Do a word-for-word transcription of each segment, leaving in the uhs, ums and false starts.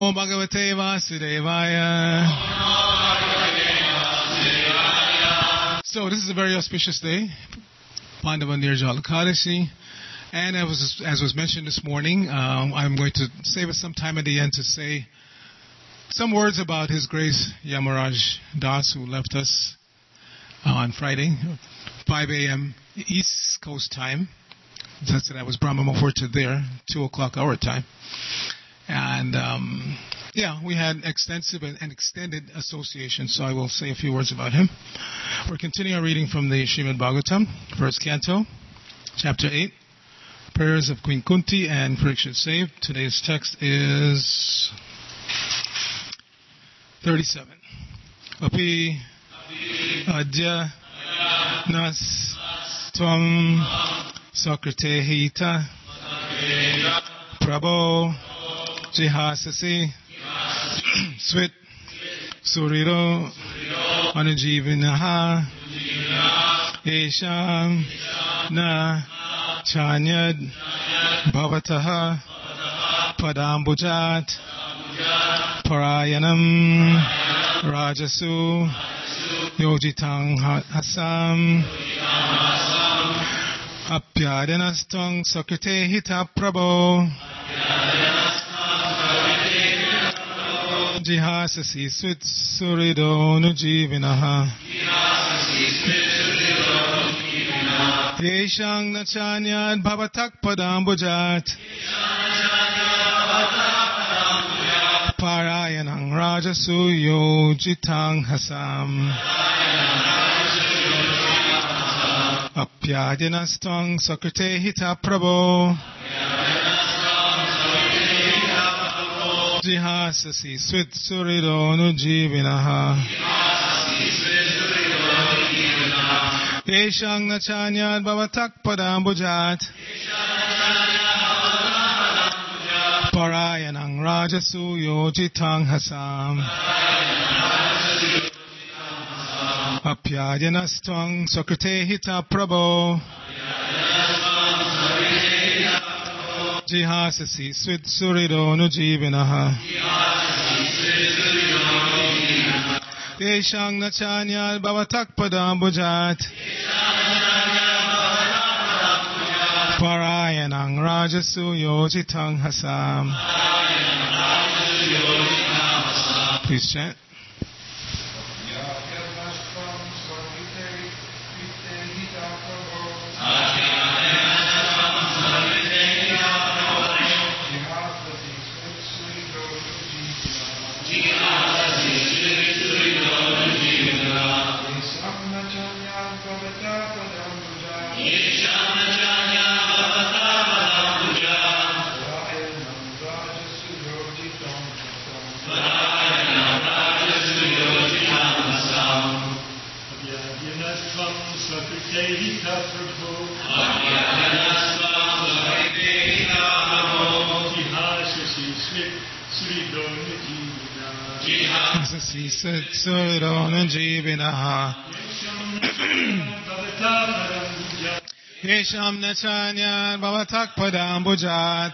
Bhagavate Vasudevaya. So this is a very auspicious day, Pandava Nirjala Ekadashi, and as was, as was mentioned this morning, um, I'm going to save us some time at the end to say some words about His Grace Yamaraj Das, who left us on Friday, five a.m. East Coast time. That's that was Brahma Muhurta there, two o'clock our time. And, um, yeah, we had extensive and extended association, so I will say a few words about him. We're continuing our reading from the Srimad Bhagavatam, first canto, chapter eight, prayers of Queen Kunti and Parikshit saved. Today's text is thirty-seven. Api adya nas tvam sakrite hita prabho jihasasi swit suriro anujivinaha esham na chanyad bhavataha padambujat parayanam rajasu yojitang hasam apyadanastang sakrite hita prabho jihasasi swit surido nujivinaha yeshang nachanyad bhavatak padambujat parayanang rajasu yojitang hasam apyadinastang sakrite hita prabho jihasasi swit surido nujivinaha yeshang nachanyad bhavatak padambujat parayanang rajasu yojitang hasam apyadinastang sakrite hita prabho jihasasi swit surido nujivinaha yeshang nachanyad bhavatak padambujat parayanang rajasu yojitang hasam. Please chant. Yesham nachanyad bhavatak padambujat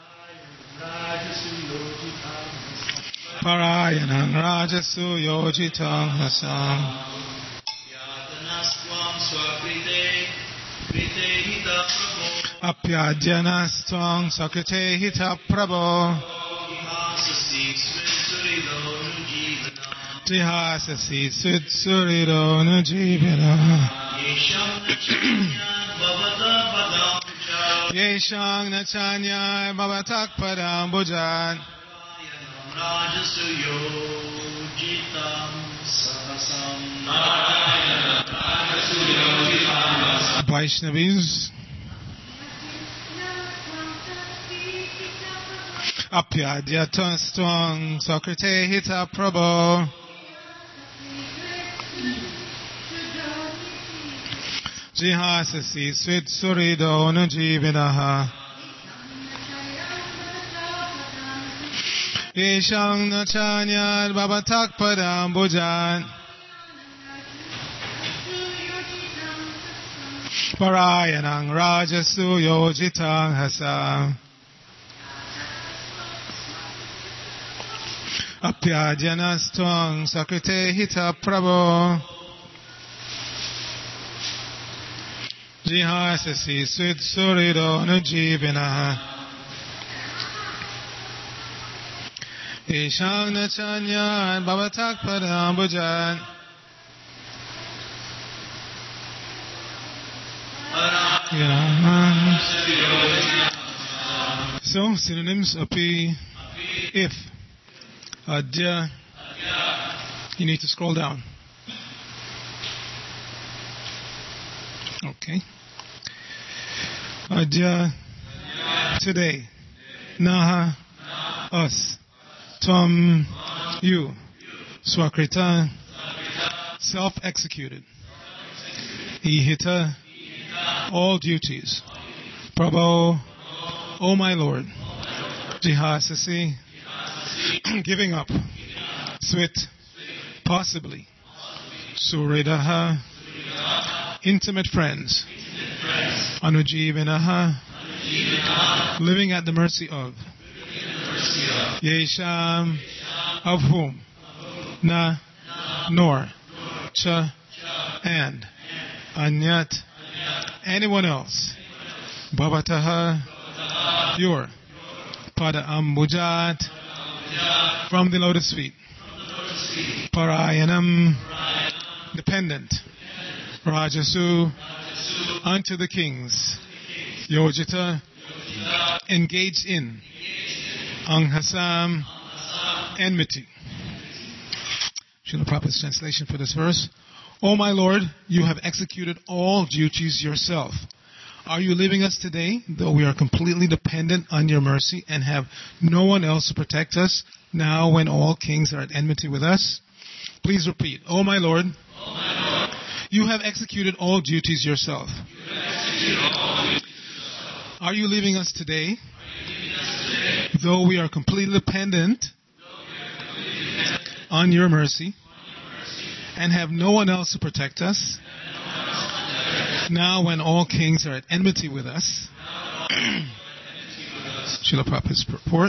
parayanang rajasu yojitang hasam apyadyanastang sakrite hita prabho jihasasi swit surido nujivinaha yeshang nachanyad bhavatak padambujat rajasu yojitang hasam. Vaishnavis, apyadyatastvang sakrite hita prabho jihasasi swit surido nujivinaha yeshang nachanyad bhavatak padambujat parayanang rajasu yojitang hasam Apyajanastwang Sakrite Hita Prabho Jihasasi Sud Surido Nujivina Ishang Nachanyan Bhavatak Padambujan So, synonyms api, if, adya, you need to scroll down. Okay. Adya, today. Naha, us. Tvam, you. Swakrita, self-executed. Ihita, all duties. Prabho, O my Lord. Jihasasi, giving up. Swit, possibly. Suridaha, intimate friends. Anujivinaha, living at the mercy of. Yesham, of whom. Na, nor. Cha, and. Anyat, anyone else. Bhavataha, your. Pada ambujat, from the lotus feet. Parayanam, dependent. Rajasu, unto the kings. Yojita, engaged in. Anghasam, enmity. Srila Prabhupada's translation for this verse. O my Lord, you have executed all duties yourself. Are you leaving us today, though we are completely dependent on your mercy and have no one else to protect us, now when all kings are at enmity with us? Please repeat. O my Lord, o my Lord, you have executed all duties yourself. You have executed all duties yourself. Are you leaving us today, leaving us today though we are completely dependent, are completely dependent on your mercy, and have no one else to protect us, now when all kings are at enmity with us? Srila Prabhupada's purport.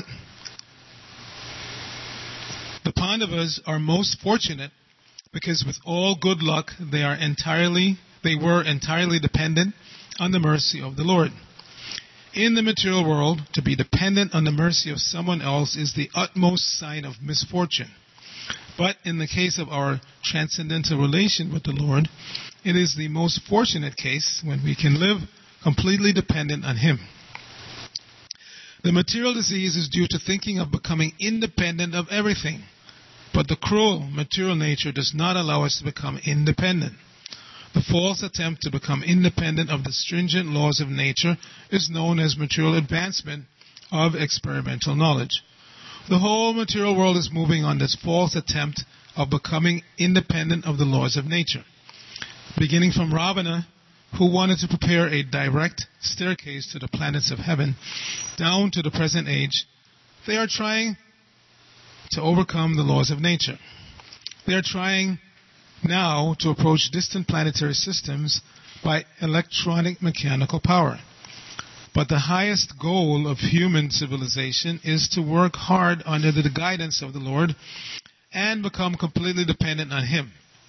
The Pandavas are most fortunate because with all good luck they are entirely they were entirely dependent on the mercy of the Lord. In the material world, to be dependent on the mercy of someone else is the utmost sign of misfortune. But in the case of our transcendental relation with the Lord, it is the most fortunate case when we can live completely dependent on Him. The material disease is due to thinking of becoming independent of everything. But the cruel material nature does not allow us to become independent. The false attempt to become independent of the stringent laws of nature is known as material advancement of experimental knowledge. The whole material world is moving on this false attempt of becoming independent of the laws of nature. Beginning from Ravana, who wanted to prepare a direct staircase to the planets of heaven, down to the present age, they are trying to overcome the laws of nature. They are trying now to approach distant planetary systems by electronic mechanical power. But the highest goal of human civilization is to work hard under the guidance of the Lord and become completely dependent on Him.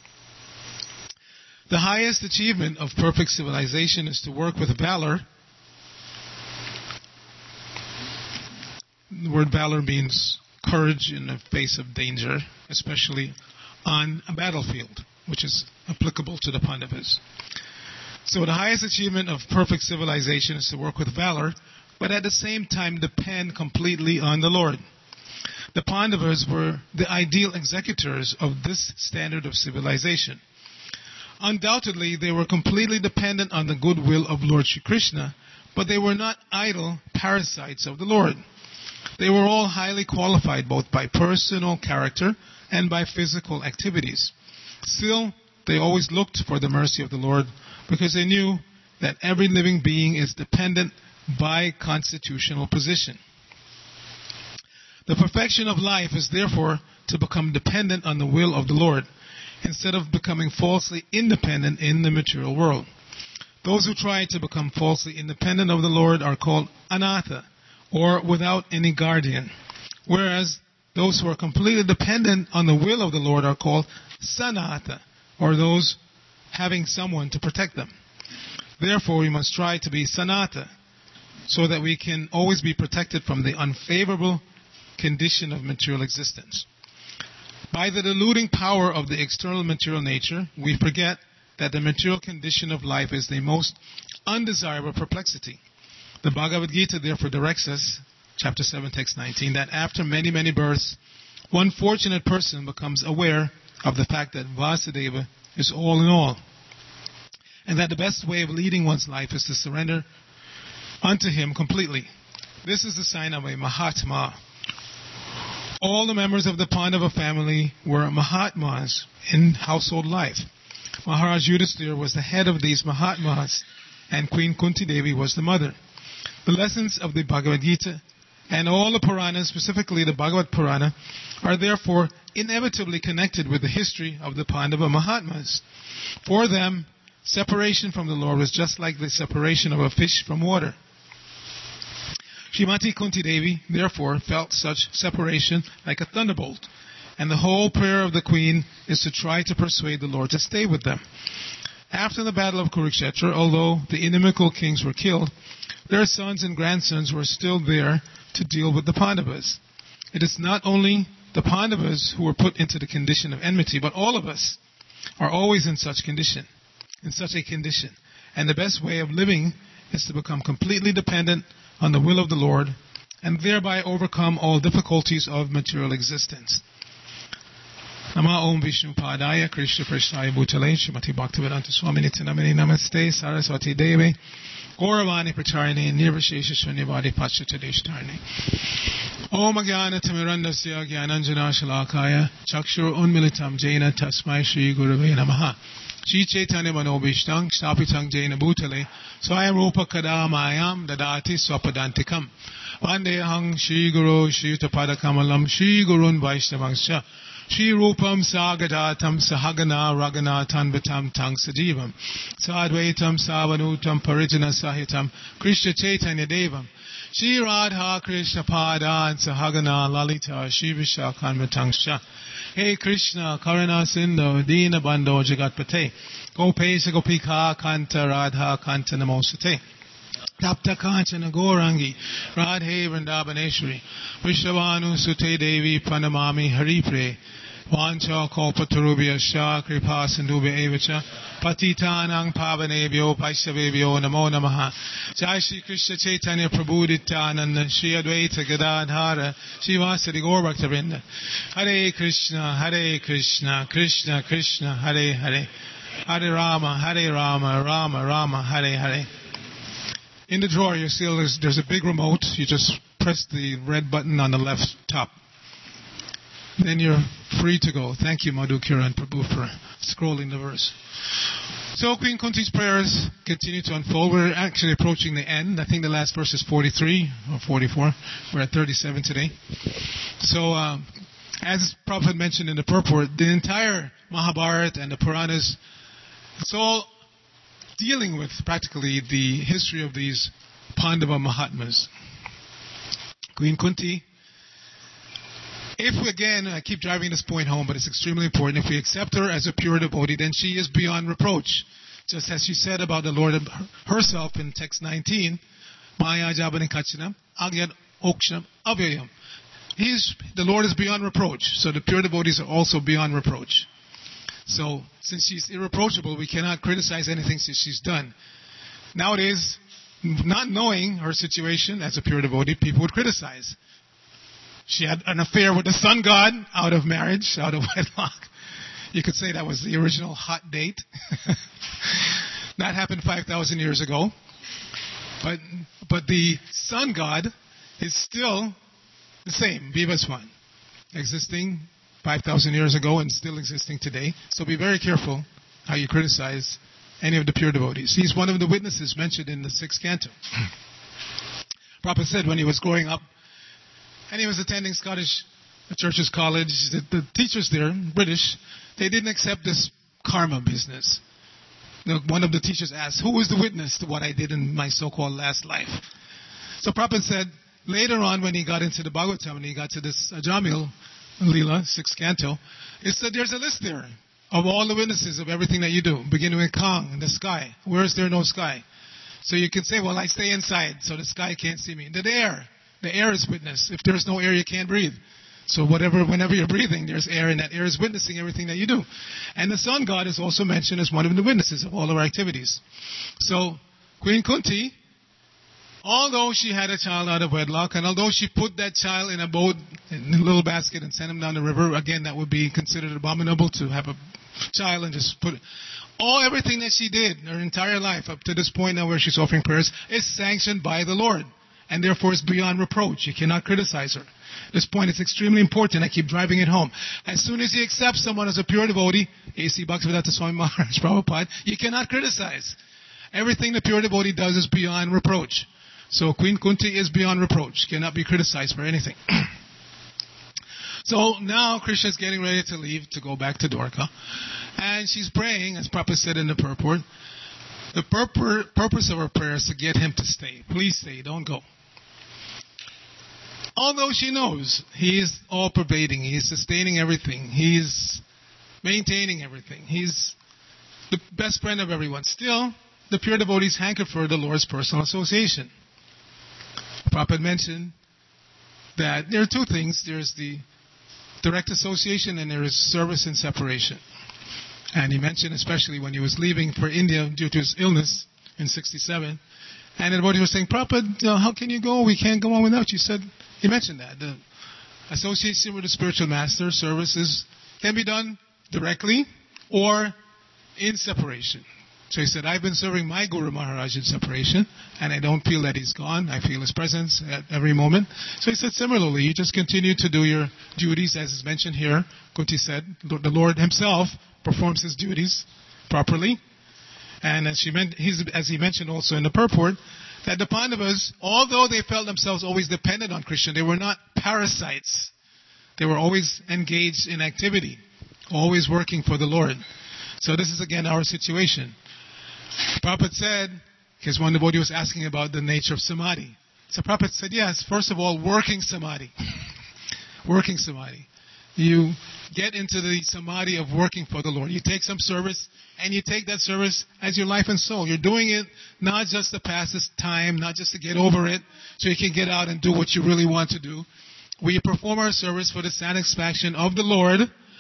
The highest achievement of perfect civilization is to work with valor. The word valor means courage in the face of danger, especially on a battlefield, which is applicable to the Pandavas. So the highest achievement of perfect civilization is to work with valor, but at the same time depend completely on the Lord. The Pandavas were the ideal executors of this standard of civilization. Undoubtedly, they were completely dependent on the goodwill of Lord Shri Krishna, but they were not idle parasites of the Lord. They were all highly qualified both by personal character and by physical activities. Still, they always looked for the mercy of the Lord because they knew that every living being is dependent by constitutional position. The perfection of life is therefore to become dependent on the will of the Lord, instead of becoming falsely independent in the material world. Those who try to become falsely independent of the Lord are called anatha, or without any guardian, whereas those who are completely dependent on the will of the Lord are called sanata, or those having someone to protect them. Therefore, we must try to be sanata, so that we can always be protected from the unfavorable condition of material existence. By the deluding power of the external material nature, we forget that the material condition of life is the most undesirable perplexity. The Bhagavad Gita therefore directs us, chapter seven, text nineteen, that after many, many births, one fortunate person becomes aware of the fact that Vasudeva is all in all, and that the best way of leading one's life is to surrender unto him completely. This is the sign of a Mahatma. All the members of the Pandava family were Mahatmas in household life. Maharaj Yudhisthira was the head of these Mahatmas, and Queen Kunti Devi was the mother. The lessons of the Bhagavad Gita and all the Puranas, specifically the Bhagavad Purana, are therefore inevitably connected with the history of the Pandava Mahatmas. For them, separation from the Lord was just like the separation of a fish from water. Srimati Kunti Devi, therefore, felt such separation like a thunderbolt, and the whole prayer of the queen is to try to persuade the Lord to stay with them. After the battle of Kurukshetra, although the inimical kings were killed, their sons and grandsons were still there to deal with the Pandavas. It is not only the Pandavas who were put into the condition of enmity, but all of us are always in such condition, in such a condition. And the best way of living is to become completely dependent on the will of the Lord, and thereby overcome all difficulties of material existence. Nama Om Vishnu Padaya Krishna Prashnaya Bhutale Srimati Bhaktivedanta Swami Nityanamani Namaste Saraswati Devi Gauravani Pracharine Nirvashesha Shunivadi Pachatadeshtarine Om Agyana Tamirandasya Gyananjana Shalakaya Chakshur Unmilitam Jaina Tasmai Shri Gurave Namaha Shri Chaitanya Manobhishtang Stapitang Jaina Bhutale Swayam Rupa Kadamayam Dadati Swapadantikam Vandehang Shri Guru Shri Utapada Kamalam Shri Gurun Vaishnavangsha Shri Rupam Sagadatam Sahagana Ragana Tanvatam Tang Sajivam Sadvaitam Savanutam Parijana Sahitam Krishna Chaitanya Devam Shri Radha Krishna Pada and Sahagana Lalita Shri Vishakhanvatang Shah Hey Krishna Karana Sindhu Dina Bandho Jagatpate Gopesa Gopika Kanta Radha Kanta Namosate Tapta Kanchana Gaurangi Radhe Vrindavaneshwari Vishavanu Sute Devi Pranamami Haripre Vancha Kalpatarubhya Shah Kripa Sindhubhya Evacha Patitanang Pavanebhyo Vaishnavebhyo Namo Namaha Jai Shri Krishna Chaitanya Prabhu Nityananda Shri Advaita Gadadhara Shri Vasadi Gaur Bhaktivinoda Hare Krishna Hare Krishna Krishna Krishna Hare Hare Hare Rama Hare Rama Rama Rama Hare Hare. In the drawer you see there's, there's a big remote. You just press the red button on the left top. Then you're free to go. Thank you, Madhu Kiran Prabhu, for scrolling the verse. So Queen Kunti's prayers continue to unfold. We're actually approaching the end. I think the last verse is forty-three or forty-four. We're at thirty-seven today. So um, as Prabhupada mentioned in the purport, the entire Mahabharata and the Puranas, it's all dealing with practically the history of these Pandava Mahatmas. Queen Kunti, if we, again, I keep driving this point home, but it's extremely important, if we accept her as a pure devotee, then she is beyond reproach. Just as she said about the Lord herself in text nineteen, Maya Jabani Kachanam, Agyat Okshanam Avyayam. He's, the Lord is beyond reproach, so the pure devotees are also beyond reproach. So, since she's irreproachable, we cannot criticize anything she's done. Nowadays, not knowing her situation as a pure devotee, people would criticize. She had an affair with the sun god out of marriage, out of wedlock. You could say that was the original hot date. That happened five thousand years ago. But but the sun god is still the same, Vivaswan, existing five thousand years ago and still existing today. So be very careful how you criticize any of the pure devotees. He's one of the witnesses mentioned in the sixth canto. Prabhupada said when he was growing up, and he was attending Scottish Churches College, the, the teachers there, British, they didn't accept this karma business. One of the teachers asked, who was the witness to what I did in my so-called last life? So Prabhupada said, later on, when he got into the Bhagavatam, when he got to this Ajamil Leela, sixth canto, it said there's a list there of all the witnesses of everything that you do, beginning with Kang in the sky. Where is there no sky? So you can say, well, I stay inside, so the sky can't see me. The air, the air is witness. If there's no air, you can't breathe. So whatever, whenever you're breathing, there's air, and that air is witnessing everything that you do. And the sun god is also mentioned as one of the witnesses of all of our activities. So Queen Kunti, although she had a child out of wedlock, and although she put that child in a boat, in a little basket, and sent him down the river, again, that would be considered abominable to have a child and just put it. All, everything that she did her entire life up to this point now where she's offering prayers is sanctioned by the Lord. And therefore is beyond reproach. You cannot criticize her. This point is extremely important. I keep driving it home. As soon as you accept someone as a pure devotee, A C Bhaktivedanta Swami Maharaj Prabhupada, you cannot criticize. Everything the pure devotee does is beyond reproach. So Queen Kunti is beyond reproach. Cannot be criticized for anything. So now Krishna is getting ready to leave to go back to Dwarka. And she's praying, as Prabhupada said in the purport. The purpor- purpose of her prayer is to get him to stay. Please stay, don't go. Although she knows he is all-pervading, he is sustaining everything, he is maintaining everything, he's the best friend of everyone. Still, the pure devotees hanker for the Lord's personal association. Prabhupada mentioned that there are two things. There's the direct association and there is service and separation. And he mentioned especially when he was leaving for India due to his illness in sixty-seven. And the devotee was saying, Prabhupada, uh, how can you go? We can't go on without you. He said, he mentioned that. The association with the spiritual master, services, can be done directly or in separation. So he said, I've been serving my Guru Maharaj in separation, and I don't feel that he's gone. I feel his presence at every moment. So he said, similarly, you just continue to do your duties, as is mentioned here. Kunti said, the Lord himself performs his duties properly. And as, she meant, he's, as he mentioned also in the purport, that the Pandavas, although they felt themselves always dependent on Krishna, they were not parasites. They were always engaged in activity, always working for the Lord. So this is again our situation. Prabhupada said, because one devotee was asking about the nature of samadhi. So Prabhupada said, yes, first of all, working samadhi. working samadhi. You get into the samadhi of working for the Lord. You take some service, and you take that service as your life and soul. You're doing it not just to pass this time, not just to get over it, so you can get out and do what you really want to do. We perform our service for the satisfaction of the Lord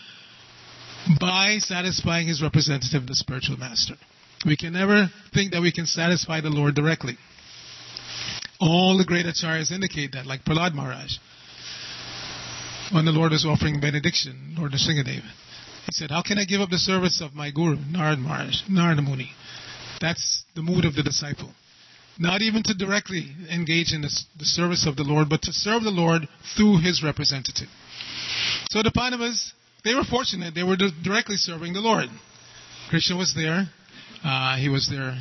by satisfying his representative, the spiritual master. We can never think that we can satisfy the Lord directly. All the great acharyas indicate that, like Prahlad Maharaj. When the Lord was offering benediction, Lord Nrsingadev, he said, how can I give up the service of my Guru, Narad Maharaj, Narada Muni? That's the mood of the disciple. Not even to directly engage in the, the service of the Lord, but to serve the Lord through his representative. So the Pandavas, they were fortunate. They were directly serving the Lord. Krishna was there. Uh, he was their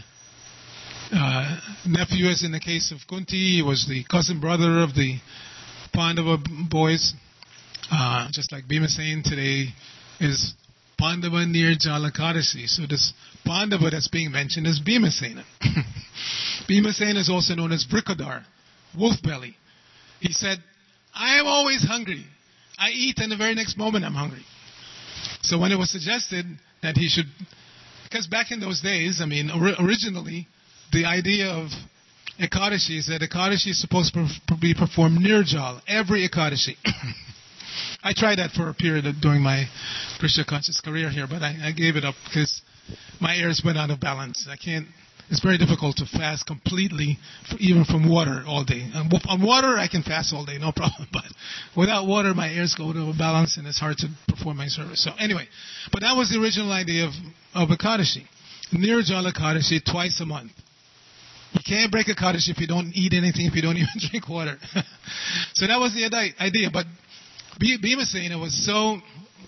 uh, nephew, as in the case of Kunti. He was the cousin brother of the Pandava boys. Uh, just like Bhimasen today is Pandava near Jalakadasi. So this Pandava that's being mentioned is Bhimasena. Bhimasena is also known as Vrikadar, wolf belly. He said, I am always hungry. I eat and the very next moment I'm hungry. So when it was suggested that he should, because back in those days, I mean, or, originally, the idea of Ekadashi is that Ekadashi is supposed to be performed near Jal, every Ekadashi. I tried that for a period of, during my Krishna conscious career here, but I, I gave it up because my ears went out of balance. I can't. It's very difficult to fast completely, for, even from water all day. Um, on water, I can fast all day, no problem. But without water, my ears go out of balance, and it's hard to perform my service. So anyway, but that was the original idea of of Ekadashi, Nirjala Ekadashi, twice a month. You can't break Ekadashi if you don't eat anything, if you don't even drink water. So that was the idea. But Bhimasena was so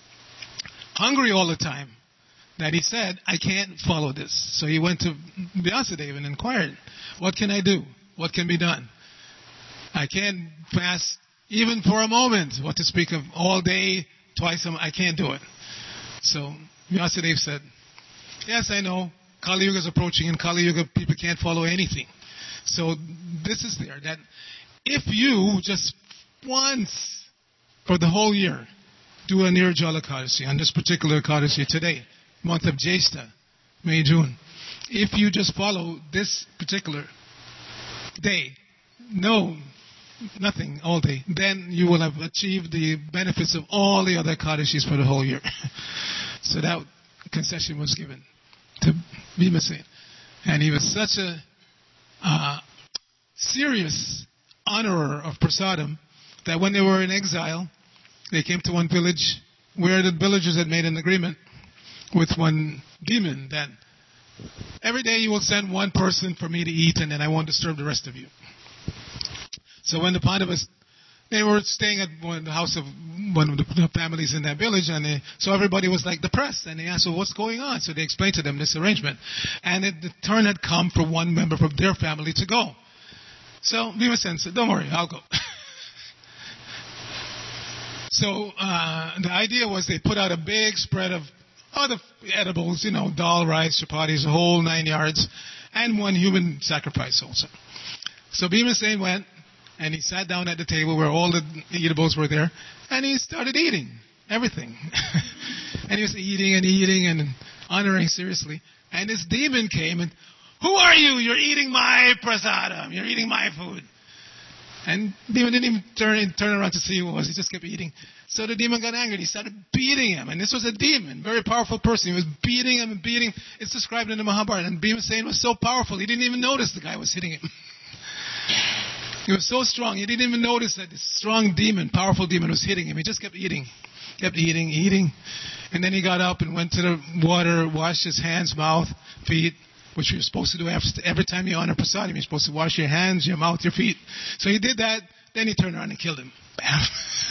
hungry all the time that he said, I can't follow this. So he went to Vyasadeva and inquired, what can I do? What can be done? I can't fast even for a moment. What to speak of all day, twice a month, I can't do it. So Vyasadeva said, yes, I know. Kali Yuga is approaching. In Kali Yuga, people can't follow anything. So this is there, that if you just once for the whole year do a Nirjala Ekadasi on this particular Ekadasi today, month of Jesta, May, June, if you just follow this particular day, no, nothing all day, then you will have achieved the benefits of all the other Ekadashis for the whole year. So that concession was given to Bhimasen. And he was such a uh, serious honorer of prasadam that when they were in exile, they came to one village where the villagers had made an agreement with one demon that every day you will send one person for me to eat and then I won't disturb the rest of you. So when the Pandavas, they were staying at one, the house of one of the families in that village, and they, so everybody was like depressed, and they asked, well, what's going on? So they explained to them this arrangement. And it, the turn had come for one member of their family to go. So Bhimasen said, don't worry, I'll go. So uh, the idea was they put out a big spread of other edibles, you know, dal, rice, chapatis, a whole nine yards, and one human sacrifice also. So Bhimasen went, and he sat down at the table where all the eatables were there, and he started eating everything. And he was eating and eating and honoring seriously. And this demon came and, who are you? You're eating my prasadam. You're eating my food. And demon didn't even turn, turn around to see who it was. He just kept eating. So the demon got angry. He started beating him. And this was a demon, very powerful person. He was beating him and beating him. It's described in the Mahabharata. And Bhimasen was so powerful, he didn't even notice the guy was hitting him. He was so strong, he didn't even notice that this strong demon, powerful demon, was hitting him. He just kept eating, kept eating, eating. And then he got up and went to the water, washed his hands, mouth, feet, which you're supposed to do after, every time you honor prasadam. You're supposed to wash your hands, your mouth, your feet. So he did that. Then he turned around and killed him. Bam.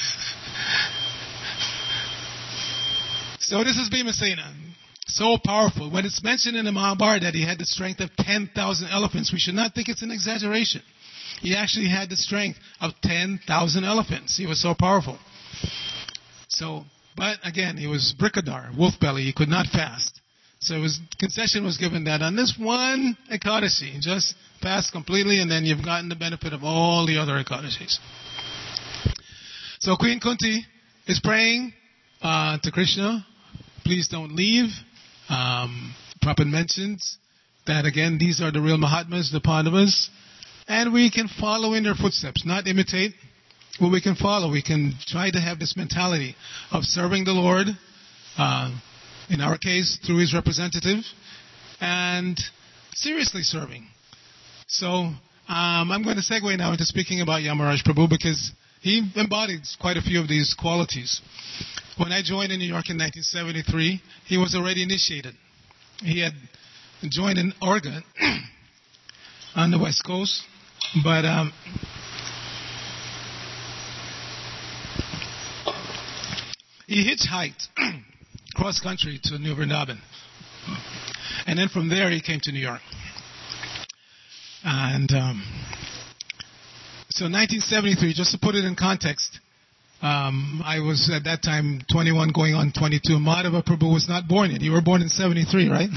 So this is Bhimasena. So powerful. When it's mentioned in the Mahabharata that he had the strength of ten thousand elephants, we should not think it's an exaggeration. He actually had the strength of ten thousand elephants. He was so powerful. So, but again, he was Brikadar, wolf belly. He could not fast. So it was, concession was given that on this one Ekadasi, just fast completely, and then you've gotten the benefit of all the other Ekadashis. So Queen Kunti is praying uh, to Krishna, please don't leave. Um, Prabhupada mentions that again, these are the real Mahatmas, the Pandavas, and we can follow in their footsteps, not imitate, but we can follow. We can try to have this mentality of serving the Lord, uh, in our case, through his representative, and seriously serving. So um, I'm going to segue now into speaking about Yamaraj Prabhu because he embodies quite a few of these qualities. When I joined in New York in nineteen seventy-three, he was already initiated. He had joined in Oregon on the West Coast, but um, he hitchhiked cross country to New Vrindavan, and then from there he came to New York. And um, so nineteen seventy-three, just to put it in context, um, I was at that time twenty-one going on twenty-two. Madhava Prabhu was not born yet. You were born in seventy-three, right?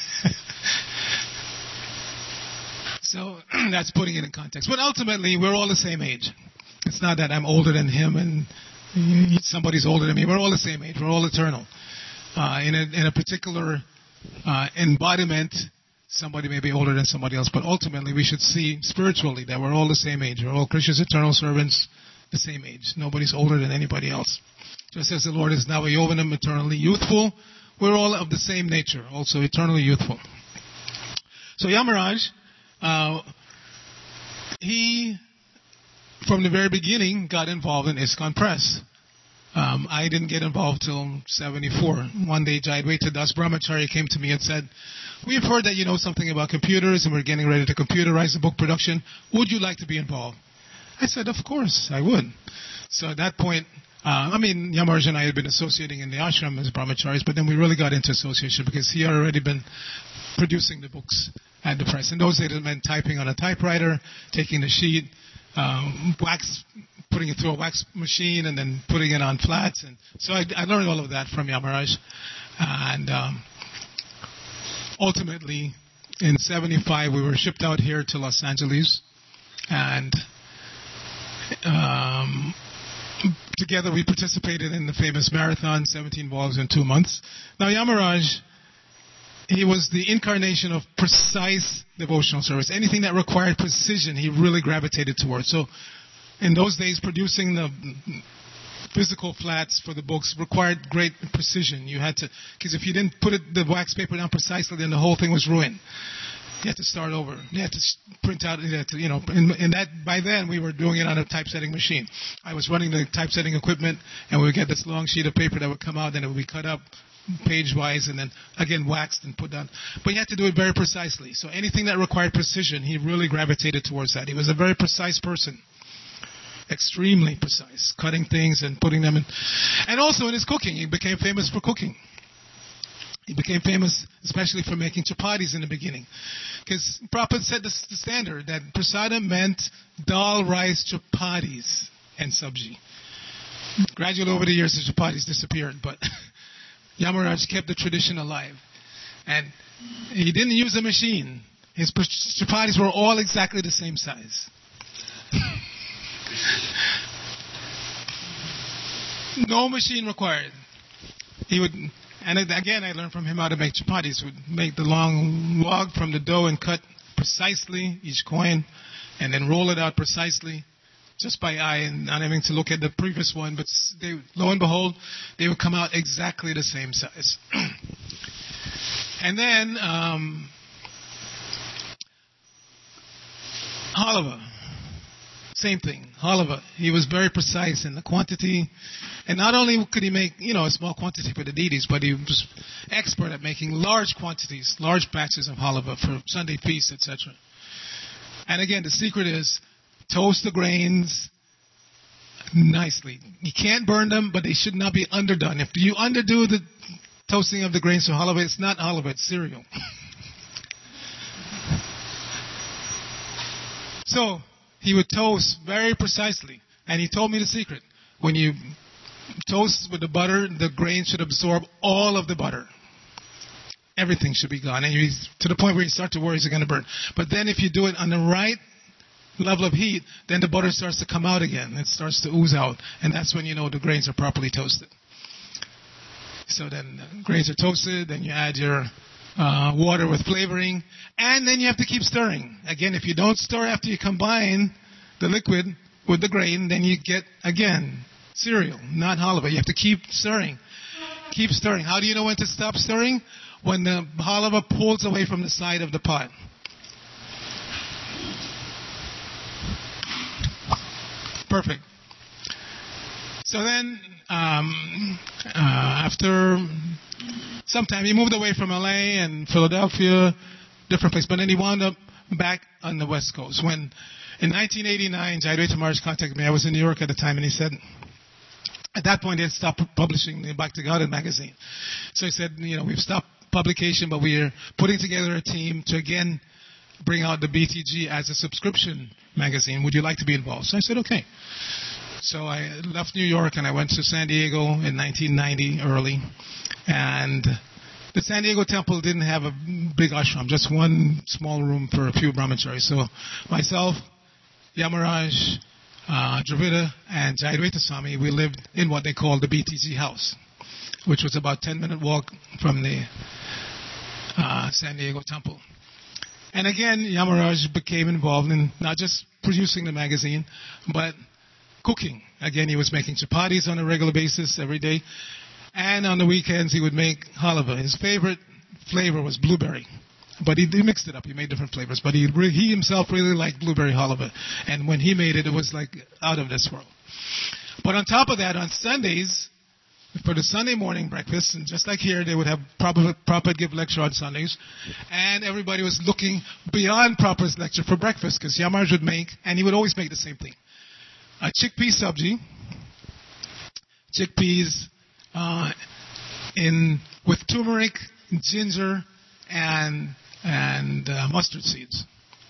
So that's putting it in context. But ultimately, we're all the same age. It's not that I'm older than him and somebody's older than me. We're all the same age. We're all eternal. Uh, in, a, in a particular uh, embodiment, somebody may be older than somebody else, but ultimately we should see spiritually that we're all the same age. We're all Krishna's eternal servants, the same age. Nobody's older than anybody else. Just as the Lord is now a Yovanam, eternally youthful, we're all of the same nature, also eternally youthful. So Yamaraj, uh, he, from the very beginning, got involved in ISKCON Press. Um, I didn't get involved till seventy-four. One day, Jayadvaita Das Brahmachari came to me and said, we've heard that you know something about computers and we're getting ready to computerize the book production. Would you like to be involved? I said, of course, I would. So at that point, uh, I mean, Yamaraj and I had been associating in the ashram as brahmacharis, but then we really got into association because he had already been producing the books at the press. In those days, it meant typing on a typewriter, taking the sheet, um, wax, putting it through a wax machine, and then putting it on flats. And so I, I learned all of that from Yamaraj. And um, ultimately, in seventy-five, we were shipped out here to Los Angeles. And Um, together we participated in the famous marathon, seventeen balls in two months. Now Yamaraj, he was the incarnation of precise devotional service. Anything that required precision, he really gravitated towards. So in those days, producing the physical flats for the books required great precision. You had to, because if you didn't put it, the wax paper down precisely, then the whole thing was ruined. You had to start over. You had to print out. You had to, you know, in, in that by then we were doing it on a typesetting machine. I was running the typesetting equipment, and we would get this long sheet of paper that would come out, then it would be cut up page-wise, and then again waxed and put down. But you had to do it very precisely. So anything that required precision, he really gravitated towards that. He was a very precise person. Extremely precise, cutting things and putting them in. And also in his cooking, he became famous for cooking. He became famous especially for making chapatis in the beginning. Because Prabhupada set the, the standard that prasada meant dal, rice, chapatis, and sabji. Gradually over the years the chapatis disappeared, but Yamaraj kept the tradition alive. And he didn't use a machine. His chapatis were all exactly the same size. No machine required. He would, and again I learned from him how to make chapatis. He would make the long log from the dough and cut precisely each coin, and then roll it out precisely, just by eye and not having to look at the previous one. But they, lo and behold, they would come out exactly the same size. And then um, halava. Same thing, halava. He was very precise in the quantity. And not only could he make, you know, a small quantity for the deities, but he was expert at making large quantities, large batches of halava for Sunday feasts, et cetera. And again, the secret is toast the grains nicely. You can't burn them, but they should not be underdone. If you underdo the toasting of the grains for halava, it's not halava, it's cereal. So he would toast very precisely. And he told me the secret. When you toast with the butter, the grain should absorb all of the butter. Everything should be gone. And you, to the point where you start to worry, is it going to burn? But then if you do it on the right level of heat, then the butter starts to come out again. It starts to ooze out. And that's when you know the grains are properly toasted. So then the grains are toasted. Then you add your Uh, water with flavoring, and then you have to keep stirring. Again, if you don't stir after you combine the liquid with the grain, then you get, again, cereal, not halava. You have to keep stirring. Keep stirring. How do you know when to stop stirring? When the halava pulls away from the side of the pot. Perfect. So then, um, uh, after some time, he moved away from L A and Philadelphia, different place. But then he wound up back on the West Coast. When, in nineteen eighty-nine, Jayadvaita Maharaj contacted me. I was in New York at the time, and he said, at that point, they had stopped publishing the Bhakti Gaudiya magazine. So he said, you know, we've stopped publication, but we're putting together a team to, again, bring out the B T G as a subscription magazine. Would you like to be involved? So I said, okay. So I left New York and I went to San Diego in nineteen ninety, early. And the San Diego temple didn't have a big ashram, just one small room for a few brahmacharis. So myself, Yamaraj, uh, Dravida, and Jayadvaita Swami, we lived in what they called the B T G house, which was about a ten-minute walk from the uh, San Diego temple. And again, Yamaraj became involved in not just producing the magazine, but cooking. Again, he was making chapatis on a regular basis every day. And on the weekends, he would make halava. His favorite flavor was blueberry. But he, he mixed it up. He made different flavors. But he, he himself really liked blueberry halava. And when he made it, it was like out of this world. But on top of that, on Sundays, for the Sunday morning breakfast, and just like here, they would have Prabhupada, Prabhupada give lecture on Sundays. And everybody was looking beyond Prabhupada's lecture for breakfast, because Yamaraj would make, and he would always make the same thing. A chickpea sabji, chickpeas uh, in with turmeric, ginger, and and uh, mustard seeds,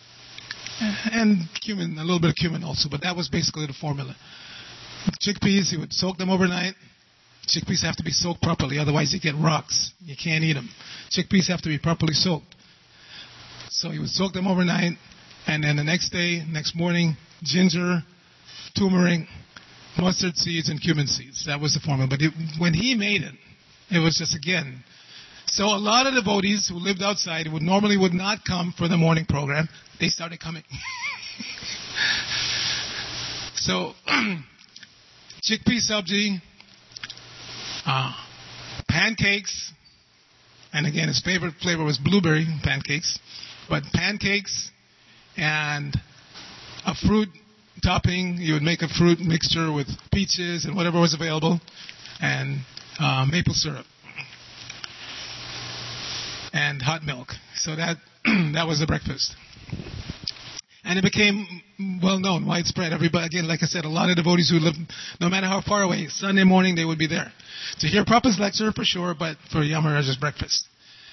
and cumin, a little bit of cumin also. But that was basically the formula. Chickpeas, he would soak them overnight. Chickpeas have to be soaked properly, otherwise you get rocks. You can't eat them. Chickpeas have to be properly soaked. So he would soak them overnight, and then the next day, next morning, ginger, turmeric, mustard seeds, and cumin seeds. That was the formula. But it, when he made it, it was just, again. So a lot of devotees who lived outside who would normally would not come for the morning program, they started coming. So, chickpea sabji, uh, pancakes, and again, his favorite flavor was blueberry pancakes, but pancakes and a fruit topping. You would make a fruit mixture with peaches and whatever was available, and uh, maple syrup and hot milk. So that that was the breakfast. And it became well known, widespread. Everybody, again, like I said, a lot of devotees who lived, no matter how far away, Sunday morning they would be there to hear Prabhupada's lecture for sure, but for Yamaraj's breakfast.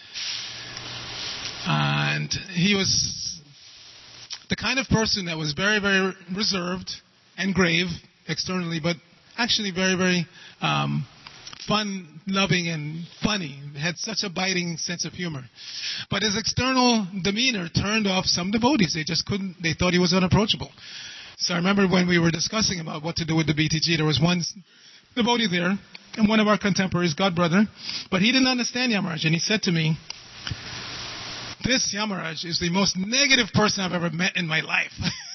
And he was the kind of person that was very, very reserved and grave externally, but actually very, very um, fun-loving and funny. Had such a biting sense of humor. But his external demeanor turned off some devotees. They just couldn't, they thought he was unapproachable. So I remember when we were discussing about what to do with the B T G, there was one devotee there, and one of our contemporaries, God brother, but he didn't understand Yamaraj, and he said to me, "This Yamaraj is the most negative person I've ever met in my life."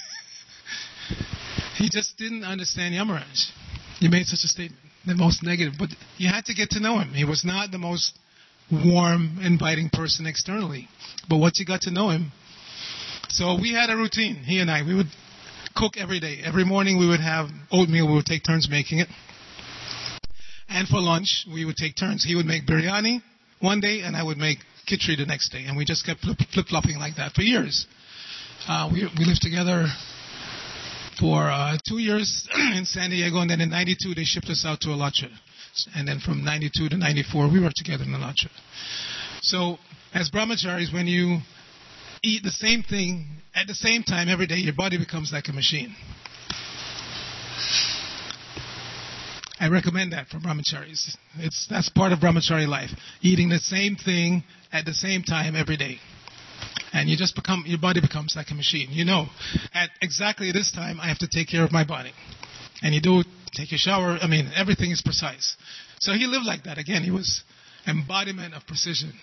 He just didn't understand Yamaraj. He made such a statement. The most negative, but you had to get to know him. He was not the most warm, inviting person externally, but once you got to know him, so we had a routine. He and I, we would cook every day. Every morning we would have oatmeal. We would take turns making it, and for lunch we would take turns. He would make biryani one day, and I would make khichdi the next day, and we just kept flip flopping like that for years. Uh, we we lived together for uh, two years in San Diego, and then in ninety-two they shipped us out to Alacha. And then from ninety-two to ninety-four we were together in Alacha. So as brahmacharis, when you eat the same thing at the same time every day, your body becomes like a machine. I recommend that for brahmacharis. It's, that's part of brahmachari life, eating the same thing at the same time every day. And you just become, your body becomes like a machine. You know, at exactly this time, I have to take care of my body. And you do take your shower. I mean, everything is precise. So he lived like that. Again, he was embodiment of precision.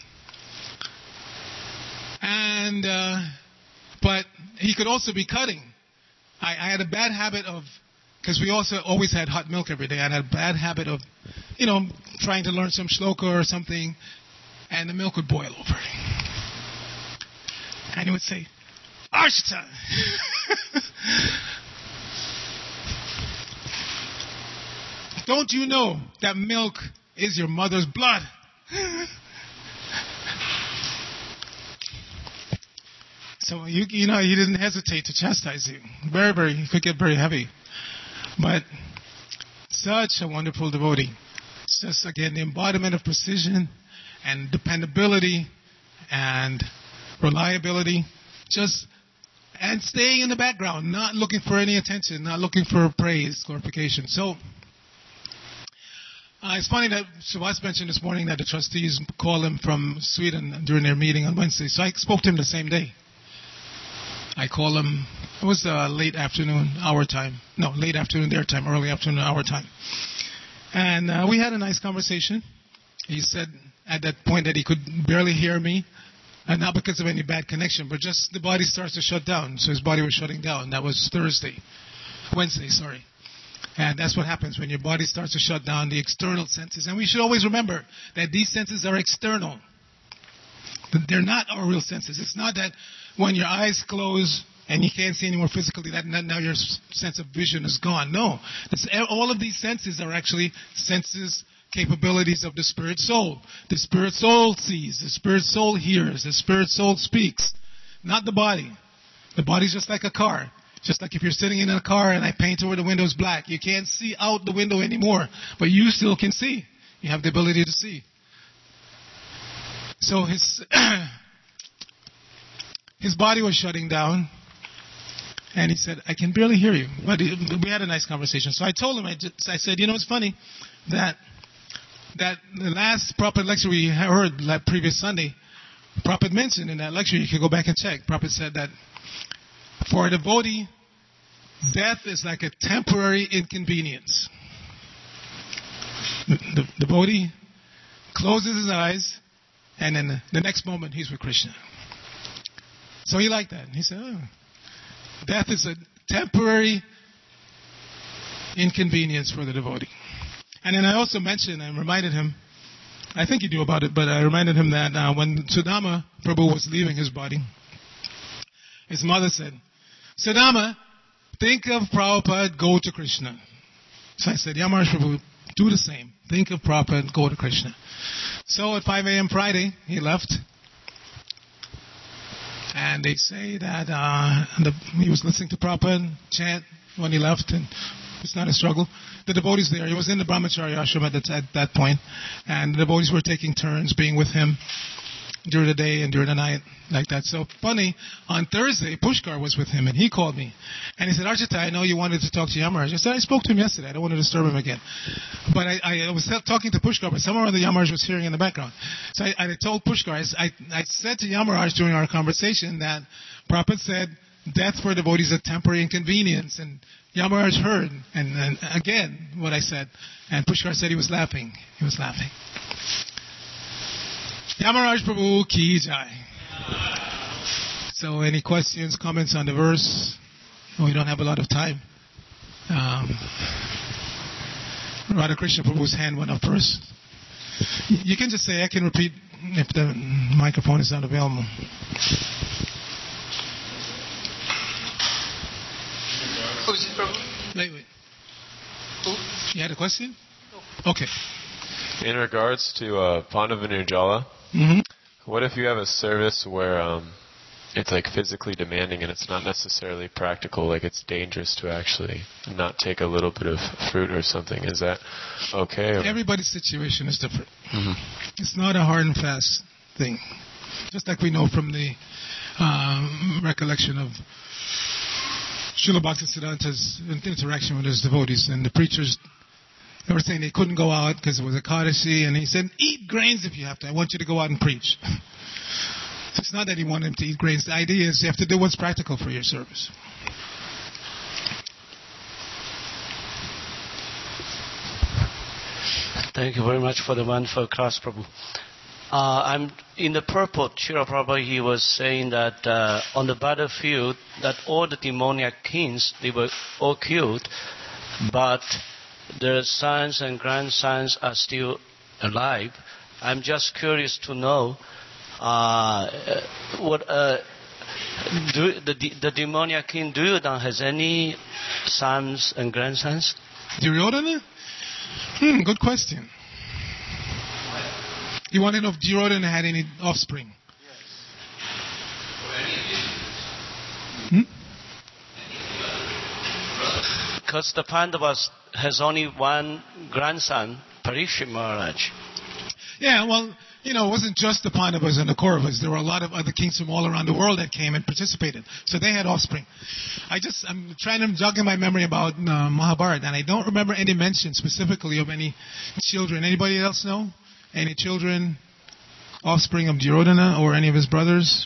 And, uh, but he could also be cutting. I, I had a bad habit of, because we also always had hot milk every day. I had a bad habit of, you know, trying to learn some shloka or something, and the milk would boil over. And he would say, "Arshita." Don't you know that milk is your mother's blood? So, you, you know, he didn't hesitate to chastise you. Very, very, he could get very heavy. But such a wonderful devotee. It's just, again, the embodiment of precision and dependability and reliability, just, and staying in the background, not looking for any attention, not looking for praise, glorification. So, uh, it's funny that Subhas mentioned this morning that the trustees called him from Sweden during their meeting on Wednesday. So I spoke to him the same day. I called him, it was uh, late afternoon, our time. No, late afternoon, their time, early afternoon, our time. And uh, we had a nice conversation. He said at that point that he could barely hear me. And not because of any bad connection, but just the body starts to shut down. So his body was shutting down. That was Thursday. Wednesday, sorry. And that's what happens when your body starts to shut down, the external senses. And we should always remember that these senses are external. They're not our real senses. It's not that when your eyes close and you can't see anymore physically, that now your sense of vision is gone. No. It's, all of these senses are actually senses, capabilities of the spirit soul. The spirit soul sees, the spirit soul hears, the spirit soul speaks, not the body. The body's just like a car. Just like if you're sitting in a car and I paint where the window's black, you can't see out the window anymore, but you still can see. You have the ability to see. So his his body was shutting down, and he said, "I can barely hear you." But we had a nice conversation. So I told him, I, just, I said, you know, it's funny that that the last Prabhupada lecture we heard like previous Sunday, Prabhupada mentioned in that lecture, you can go back and check. Prabhupada said that for a devotee death is like a temporary inconvenience. The, the, the devotee closes his eyes, and then the, the next moment he's with Krishna. So he liked that. He said, oh, death is a temporary inconvenience for the devotee. And then I also mentioned and reminded him, I think he knew about it, but I reminded him that uh, when Sudama Prabhu was leaving his body, his mother said, Sudama, think of Prabhupada, go to Krishna. So I said, Yamaraj Prabhu, do the same. Think of Prabhupada, go to Krishna. So at five a.m. Friday, he left. And they say that uh, the, he was listening to Prabhupada chant when he left, and it's not a struggle. The devotees there, he was in the Brahmacharya ashram at, the, at that point, and the devotees were taking turns being with him during the day and during the night, like that. So funny, on Thursday, Pushkar was with him, and he called me. And he said, Archita, I know you wanted to talk to Yamaraj. I said, I spoke to him yesterday. I don't want to disturb him again. But I, I was talking to Pushkar, but somewhere the Yamaraj was hearing in the background. So I, I told Pushkar, I, I said to Yamaraj during our conversation that Prabhupada said, death for devotees is a temporary inconvenience. And Yamaraj heard, and, and again, what I said. And Pushkar said he was laughing. He was laughing. Yamaraj Prabhu ki jai. So any questions, comments on the verse? We don't have a lot of time. Um, Radhakrishna Prabhu's hand went up first. You can just say, I can repeat if the microphone is not available. Who's it, Prabhu? Wait, wait. Who? You had a question? No. Okay. In regards to uh, Pandavanirjala, mm-hmm. What if you have a service where um, it's like physically demanding and it's not necessarily practical, like it's dangerous to actually not take a little bit of fruit or something? Is that okay? Or? Everybody's situation is different. Mm-hmm. It's not a hard and fast thing. Just like we know from the um, recollection of Srila Bhaktisiddhanta's interaction with his devotees and the preachers. They were saying they couldn't go out because it was a Ekadashi, and he said, eat grains if you have to. I want you to go out and preach. So it's not that he wanted him to eat grains. The idea is you have to do what's practical for your service. Thank you very much for the wonderful class, Prabhu. Uh, I'm in the purport, Srila Prabhupada, he was saying that uh, on the battlefield, that all the demoniac kings, they were all killed, but their sons and grandsons are still alive. I'm just curious to know uh, what uh, do, the, the demoniac king Duryodhana has any sons and grandsons? Duryodhana? Hmm, good question. You want to know if Duryodhana had any offspring? Yes. Hmm? Because the Pandavas has only one grandson, Parikshit Maharaj. Yeah, well, you know, it wasn't just the Pandavas and the Kauravas. There were a lot of other kings from all around the world that came and participated. So they had offspring. I just, I'm trying to jog in my memory about uh, Mahabharata, and I don't remember any mention specifically of any children. Anybody else know? Any children, offspring of Duryodhana or any of his brothers?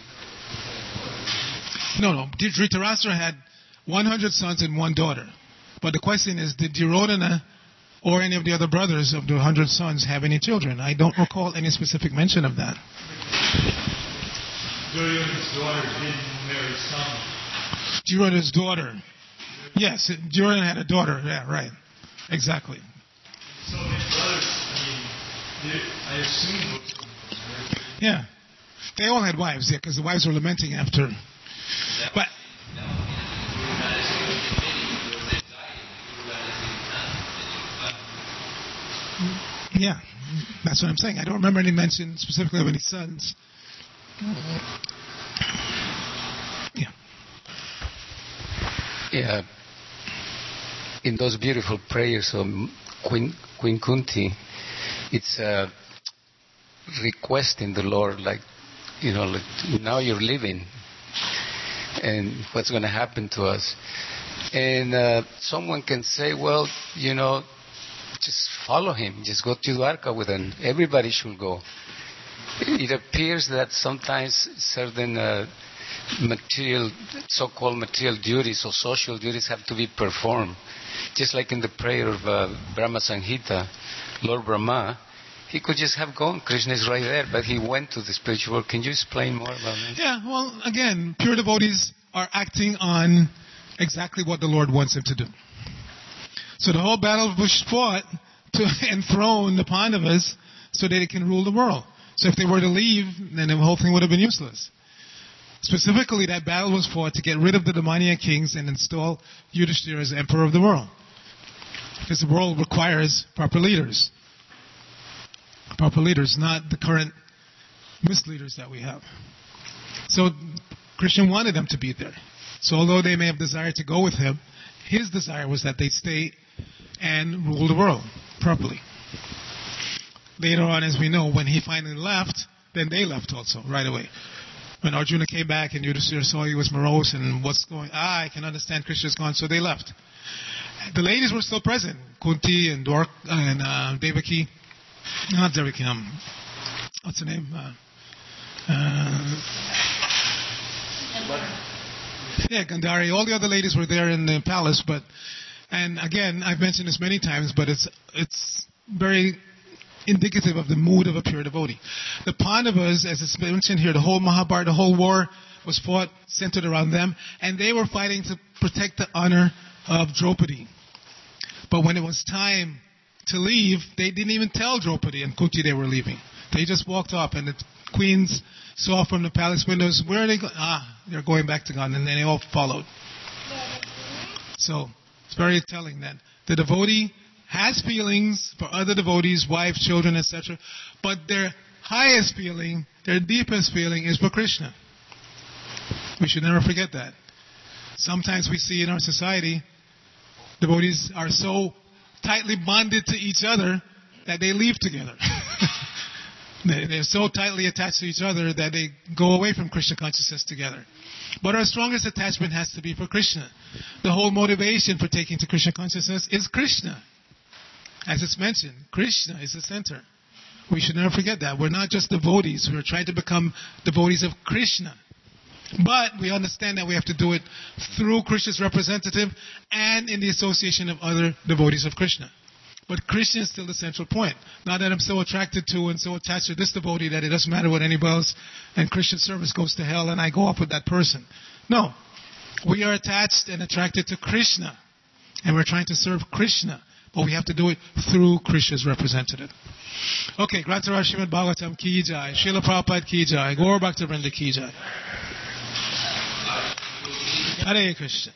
No, no. Dhritarashtra had one hundred sons and one daughter. But the question is, did Duryodhana or any of the other brothers of the one hundred sons have any children? I don't recall any specific mention of that. Duryodhana's daughter didn't marry son. Duryodhana's daughter. Yes, Duryodhana had a daughter. Yeah, right. Exactly. So his brothers, I mean, I assume... Yeah. They all had wives, yeah, because the wives were lamenting after. But... Yeah, that's what I'm saying. I don't remember any mention specifically of any sons. Yeah. Yeah. In those beautiful prayers of Queen, Queen Kunti, it's uh, requesting the Lord, like, you know, like, now you're living, and what's going to happen to us? And uh, someone can say, well, you know, just follow him. Just go to Dwarka with him. Everybody should go. It appears that sometimes certain uh, material, so-called material duties or social duties have to be performed. Just like in the prayer of uh, Brahma Sanghita, Lord Brahma, he could just have gone. Krishna is right there, but he went to the spiritual world. Can you explain more about that? Yeah, well, again, pure devotees are acting on exactly what the Lord wants them to do. So the whole battle was fought to enthrone the Pandavas so that they can rule the world. So if they were to leave, then the whole thing would have been useless. Specifically, that battle was fought to get rid of the demoniac kings and install Yudhishthira as emperor of the world. Because the world requires proper leaders. Proper leaders, not the current misleaders that we have. So Krishna wanted them to be there. So although they may have desired to go with him, his desire was that they stay and rule the world properly. Later on, as we know, when he finally left, then they left also, right away. When Arjuna came back and Yudhishthira saw he was morose and what's going, ah, I can understand Krishna's gone, so they left. The ladies were still present, Kunti and Dwarka and uh, Devaki, not Devaki, um, what's her name? Uh, uh, yeah, Gandhari. All the other ladies were there in the palace, but, and again, I've mentioned this many times, but it's it's very indicative of the mood of a pure devotee. The Pandavas, as it's mentioned here, the whole Mahabharata, the whole war was fought, centered around them, and they were fighting to protect the honor of Draupadi. But when it was time to leave, they didn't even tell Draupadi and Kunti they were leaving. They just walked off, and the queens saw from the palace windows, where are they going? Ah, they're going back to God, and then they all followed. So, it's very telling that the devotee has feelings for other devotees, wives, children, et cetera, but their highest feeling, their deepest feeling is for Krishna. We should never forget that. Sometimes we see in our society, devotees are so tightly bonded to each other that they leave together. They're so tightly attached to each other that they go away from Krishna consciousness together. But our strongest attachment has to be for Krishna. The whole motivation for taking to Krishna consciousness is Krishna. As it's mentioned, Krishna is the center. We should never forget that. We're not just devotees. We're trying to become devotees of Krishna. But we understand that we have to do it through Krishna's representative and in the association of other devotees of Krishna. But Krishna is still the central point. Not that I'm so attracted to and so attached to this devotee that it doesn't matter what anybody else and Christian service goes to hell and I go off with that person. No. We are attached and attracted to Krishna. And we're trying to serve Krishna. But we have to do it through Krishna's representative. Okay, Grantaraj Srimad Bhagavatam ki jai, Srila Prabhupada ki jai, Gaur Bhaktivinoda ki jai. Hare Krishna.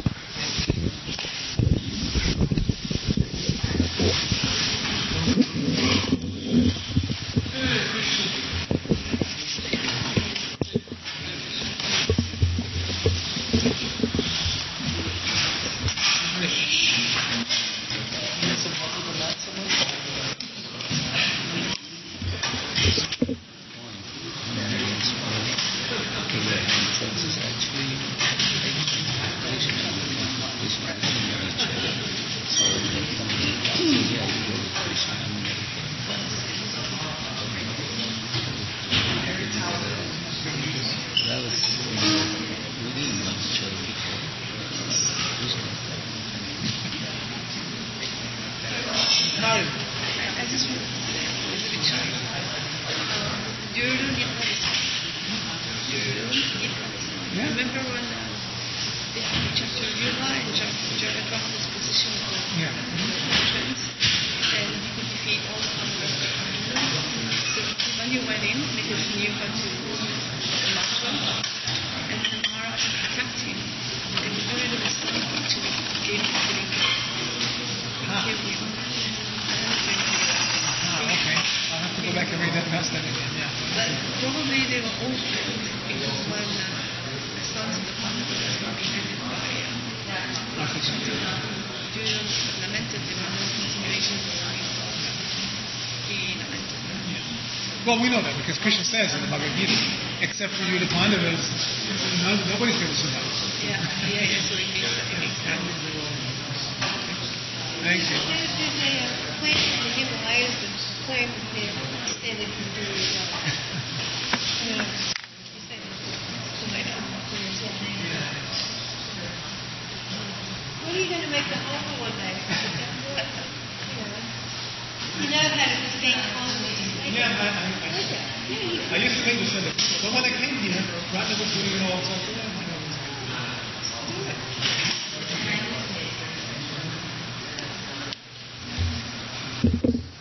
Well, we know that because Krishna says in the Bhagavad Gita, except for you, the Pandavas, no, nobody's going to survive. Yeah, yeah, yeah, so it makes, it makes sense. Thank you. There's, there's a uh, place in the Himalayas that's claimed that they stand in for doing uh, you say, so I know. Yeah, I, I, I, I used to think the Sunday. But when I came here, Rodney was doing it all. So I said, "Oh, I know."